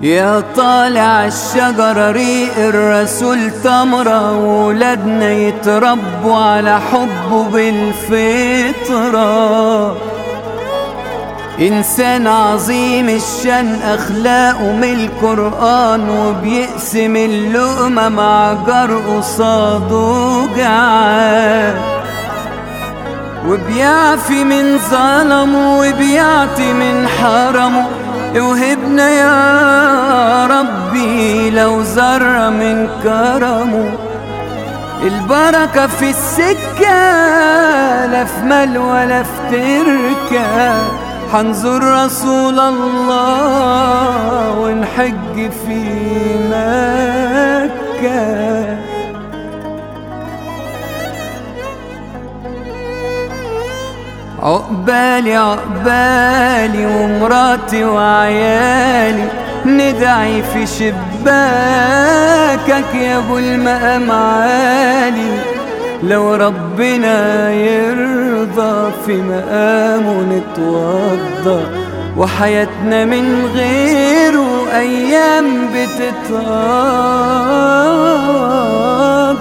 يا طالع الشجرة ريق الرسول تمرة، وولادنا يتربوا على حبه بالفطرة. إنسان عظيم الشان أخلاقه من القرآن، وبيقسم اللقمة مع جار قصاده جعان، وبيعفي من ظلمه وبيعطي من حرمه. اوهبنا يا ربي لو ذرة من كرمه. البركة في السكة لا في مال ولا في تركة، حنزور رسول الله ونحج في مكة. عقبالي عقبالي ومراتي وعيالي، ندعي في شباكك يا ابو المقام عالي. لو ربنا يرضى في مقامه نتوضى، وحياتنا من غيره ايام بتتقضى.